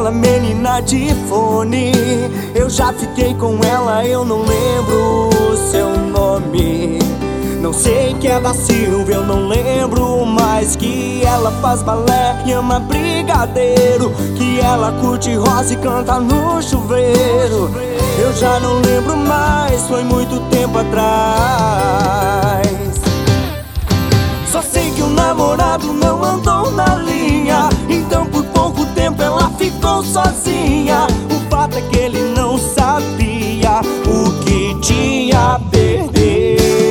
aquela menina de fone. Eu já fiquei com ela, eu não lembro o seu nome. Não sei que é da Silva, eu não lembro mais. Que ela faz balé e ama brigadeiro, que ela curte rosa e canta no chuveiro. Eu já não lembro mais, foi muito tempo atrás. Só sei que o namorado não andou na linha, então por pouco tempo ela ficou sozinha. O fato é que ele não sabia o que tinha a perder.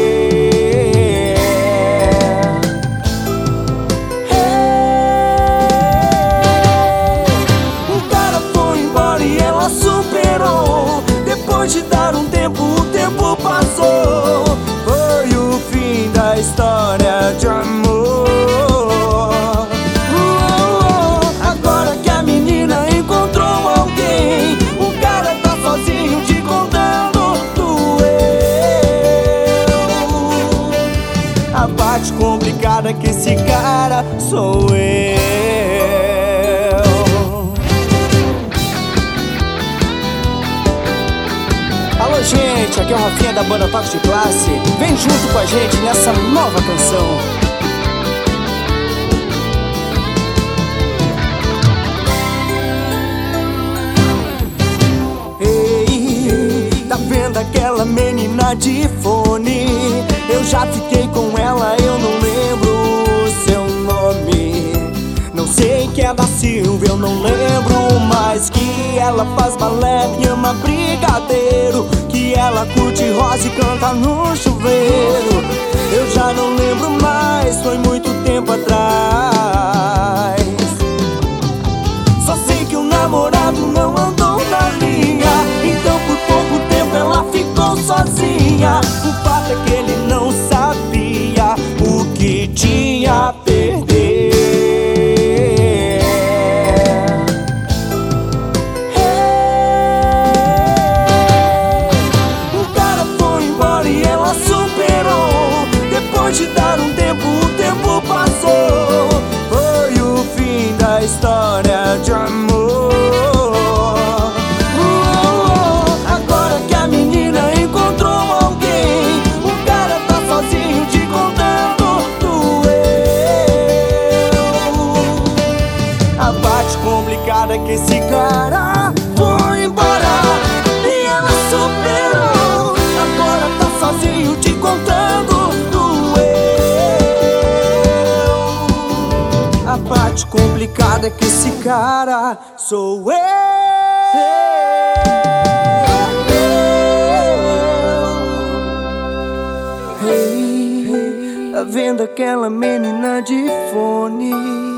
O cara foi embora e ela superou. Depois de dar um tempo, o tempo passou. Foi o fim da história de amor. Agora que a menina encontrou alguém, o cara tá sozinho te contando doeu. A parte complicada é que esse cara sou eu. Alô gente, aqui é o Rafinha da banda Toque de Classe. Vem junto com a gente nessa nova canção. Ei, tá vendo aquela menina de fone? Eu já fiquei com ela, eu não lembro o seu nome. Não sei que é da Silva, eu não lembro mais. Que ela faz balé e ama brigadeiro, que ela curte rosa e canta no chuveiro. Eu já não lembro mais, foi muito tempo atrás. Só sei que o namorado não andou na linha, então por pouco tempo ela ficou sozinha. O fato é que ele não sabia o que tinha a perder. Depois de dar um tempo, o tempo passou. Foi o fim da história de amor. Agora que a menina encontrou alguém, o cara tá sozinho te contando doeu. A parte complicada é que esse cara foi embora e ela superou. Agora tá sozinho te contando. A parte complicada é que esse cara sou eu. Hey, tá vendo aquela menina de fone?